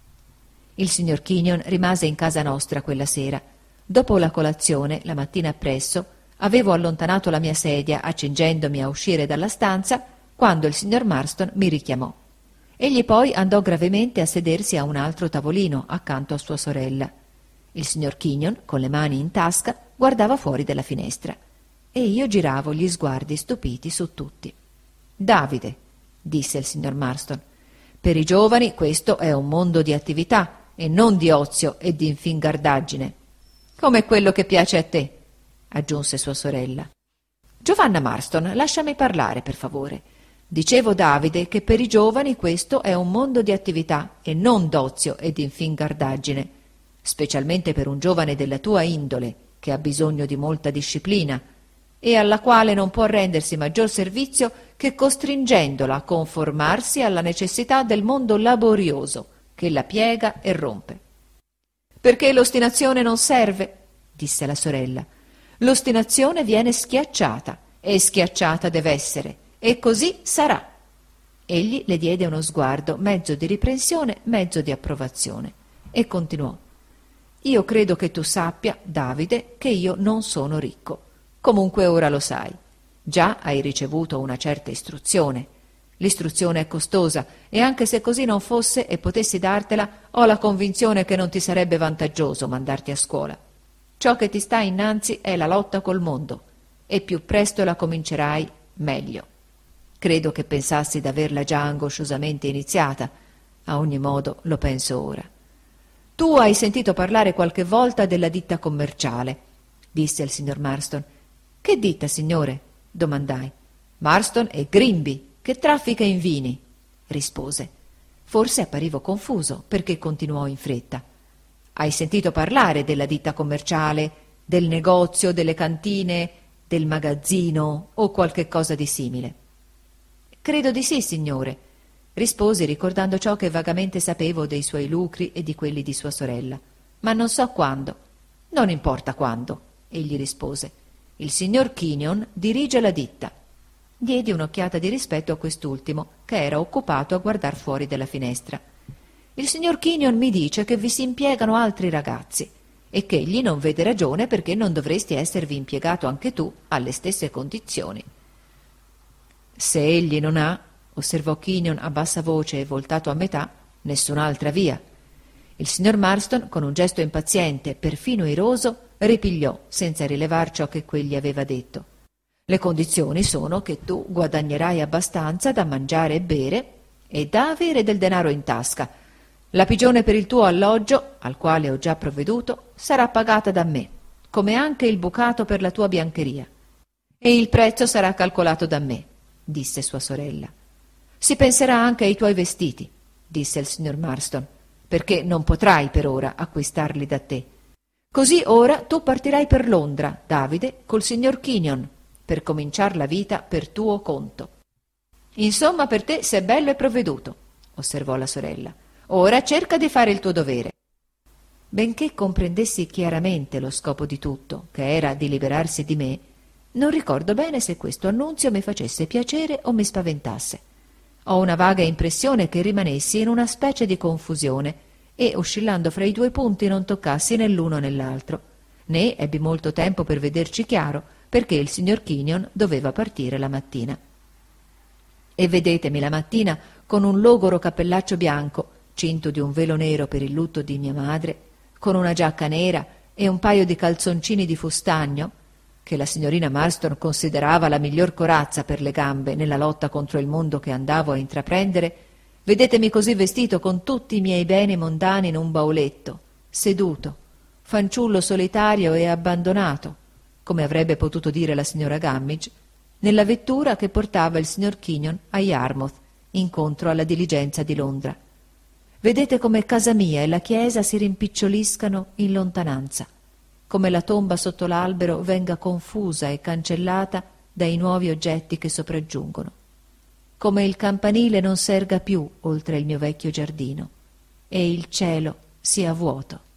Il signor Kenyon rimase in casa nostra quella sera. Dopo la colazione, la mattina appresso, avevo allontanato la mia sedia accingendomi a uscire dalla stanza quando il signor Marston mi richiamò. Egli poi andò gravemente a sedersi a un altro tavolino accanto a sua sorella. Il signor Kenyon, con le mani in tasca, guardava fuori dalla finestra e io giravo gli sguardi stupiti su tutti. «Davide», disse il signor Marston, «per i giovani questo è un mondo di attività e non di ozio e di infingardaggine». «Come quello che piace a te», aggiunse sua sorella. «Giovanna Marston, lasciami parlare, per favore. Dicevo, Davide, che per i giovani questo è un mondo di attività e non d'ozio e di infingardaggine, specialmente per un giovane della tua indole, che ha bisogno di molta disciplina. e alla quale non può rendersi maggior servizio che costringendola a conformarsi alla necessità del mondo laborioso, che la piega e rompe. Perché l'ostinazione non serve, disse la sorella. L'ostinazione viene schiacciata, e schiacciata deve essere, e così sarà. Egli le diede uno sguardo, mezzo di riprensione, mezzo di approvazione, e continuò. Io credo che tu sappia, Davide, che io non sono ricco. Comunque ora lo sai. Già hai ricevuto una certa istruzione. L'istruzione è costosa, e anche se così non fosse e potessi dartela, ho la convinzione che non ti sarebbe vantaggioso mandarti a scuola. Ciò che ti sta innanzi è la lotta col mondo, e più presto la comincerai, meglio. Credo che pensassi d'averla già angosciosamente iniziata, a ogni modo lo penso ora. Tu hai sentito parlare qualche volta della ditta commerciale, disse il signor Marston. Che ditta, signore? Domandai. Marston e Grimby, che traffica in vini, rispose. Forse apparivo confuso, perché continuò in fretta. Hai sentito parlare della ditta commerciale, del negozio, delle cantine, del magazzino o qualche cosa di simile? Credo di sì, signore, risposi ricordando ciò che vagamente sapevo dei suoi lucri e di quelli di sua sorella. Ma non so quando. Non importa quando, egli rispose. Il signor Kenyon dirige la ditta. Diedi un'occhiata di rispetto a quest'ultimo, che era occupato a guardar fuori dalla finestra. Il signor Kenyon mi dice che vi si impiegano altri ragazzi e che egli non vede ragione perché non dovresti esservi impiegato anche tu alle stesse condizioni. Se egli non ha, osservò Kenyon a bassa voce e voltato a metà, nessun'altra via. Il signor Marston, con un gesto impaziente, perfino iroso, ripigliò, senza rilevar ciò che quegli aveva detto. Le condizioni sono che tu guadagnerai abbastanza da mangiare e bere e da avere del denaro in tasca. La pigione per il tuo alloggio, al quale ho già provveduto, sarà pagata da me, come anche il bucato per la tua biancheria. E il prezzo sarà calcolato da me, disse sua sorella. Si penserà anche ai tuoi vestiti, disse il signor Marston, perché non potrai per ora acquistarli da te. Così ora tu partirai per Londra, Davide, col signor Kenyon, per cominciar la vita per tuo conto. Insomma, per te sei bello e provveduto, osservò la sorella. Ora cerca di fare il tuo dovere. Benché comprendessi chiaramente lo scopo di tutto, che era di liberarsi di me, non ricordo bene se questo annunzio mi facesse piacere o mi spaventasse. Ho una vaga impressione che rimanessi in una specie di confusione e, oscillando fra i due punti, non toccassi né l'uno né l'altro, né ebbi molto tempo per vederci chiaro, perché il signor Kenyon doveva partire la mattina. E vedetemi la mattina con un logoro cappellaccio bianco, cinto di un velo nero per il lutto di mia madre, con una giacca nera e un paio di calzoncini di fustagno, che la signorina Marston considerava la miglior corazza per le gambe nella lotta contro il mondo che andavo a intraprendere, vedetemi così vestito con tutti i miei beni mondani in un bauletto, seduto, fanciullo solitario e abbandonato, come avrebbe potuto dire la signora Gummidge, nella vettura che portava il signor Kenyon a Yarmouth, incontro alla diligenza di Londra. Vedete come casa mia e la chiesa si rimpiccioliscano in lontananza, come la tomba sotto l'albero venga confusa e cancellata dai nuovi oggetti che sopraggiungono, come il campanile non serga più oltre il mio vecchio giardino e il cielo sia vuoto.